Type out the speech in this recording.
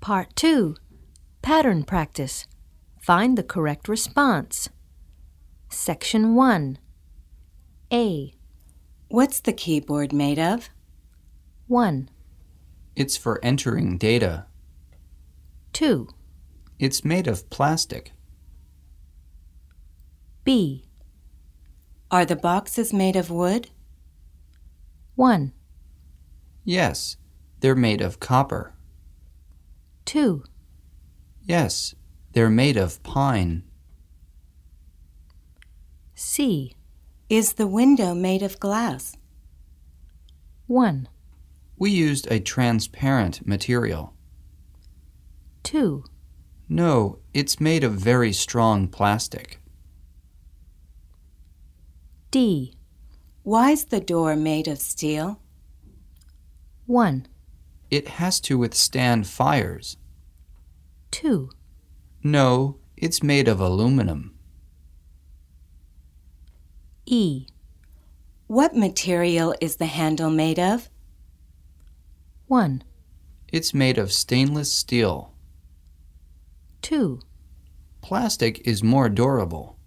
Part 2. Pattern practice. Find the correct response. Section 1. A. What's the keyboard made of? 1. It's for entering data. 2. It's made of plastic. B. Are the boxes made of wood? 1. Yes, they're made of copper. 2. Yes, they're made of pine. C. Is the window made of glass? 1. We used a transparent material. 2. No, it's made of very strong plastic. D. Why's the door made of steel? 1. It has to withstand fires. 2. No, it's made of aluminum. E. What material is the handle made of? 1. It's made of stainless steel. 2. Plastic is more durable.